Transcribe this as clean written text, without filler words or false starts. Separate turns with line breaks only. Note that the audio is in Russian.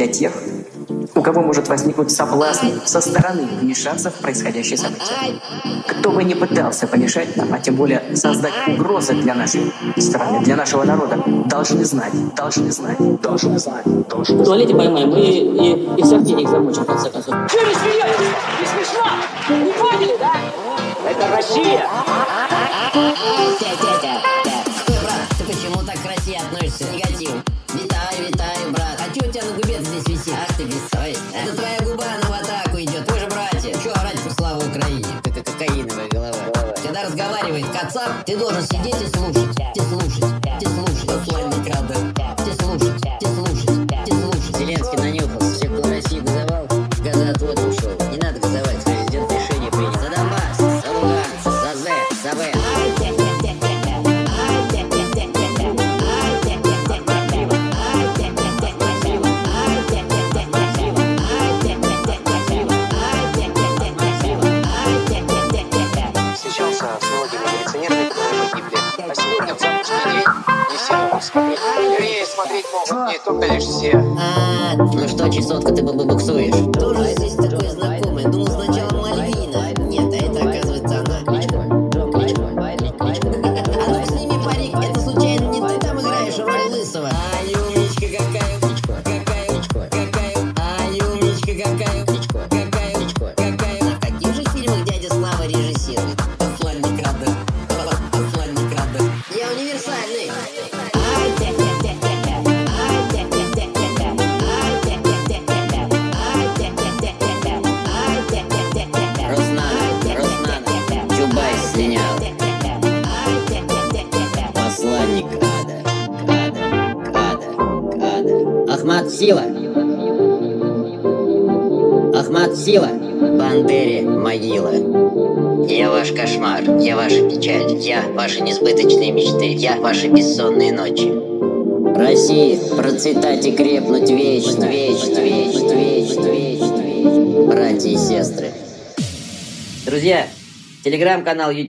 для тех, у кого может возникнуть соблазн со стороны вмешаться в происходящее событие. Кто бы ни пытался помешать нам, а тем более создать угрозы для нашей страны, для нашего народа, должны знать.
В туалете поймаем и всех денег замочим, в конце концов.
Чего не смеетесь? Не смешно? Не поняли, да? Это Россия!
Брат, ты почему так к России относишься с негативом? Витаю, брат. А чё у тебя на губе здесь висит? Ах ты бессовестный. Это твоя губа, она в атаку идет. Мы же братья. Чё орать про славу Украине? Как кокаиновая голова. Когда разговаривает Кацап, ты должен сидеть и слушать. Посланник Рада. Зеленский нанюхался. Все, кто Россию газовал, газоотвод ушел. Не надо газовать. Президент решение принял. За Донбасс, за Луганск, за ЗЭК, за ВЭК.
Встречался с многими милиционерами, которые погибли. А сегодня в завтрашний день не все могут смотреть. Вернее, смотреть могут не только лишь все.
Ну что, чесотка, ты буксуешь? Тоже здесь такое знакомое. Думал сначала Мальвина. Нет, а это оказывается она. Кличко. А ну сними парик, это случайно не ты там играешь роль Лысого? Ай, умничка какая. Кличко. Ай, умничка какая. Кличко. А в каких же фильмах дядя Слава режиссирует? Посланник Рада. Я универсальный. Роснана, Чубайс слинял. Посланник ада. Ахмат Сила. Бандере могила. Я ваш кошмар, я ваша печаль, я ваши несбыточные мечты, я ваши бессонные ночи. Россия, процветать и крепнуть вечно. Братья и сестры. Друзья, телеграм-канал YouTube.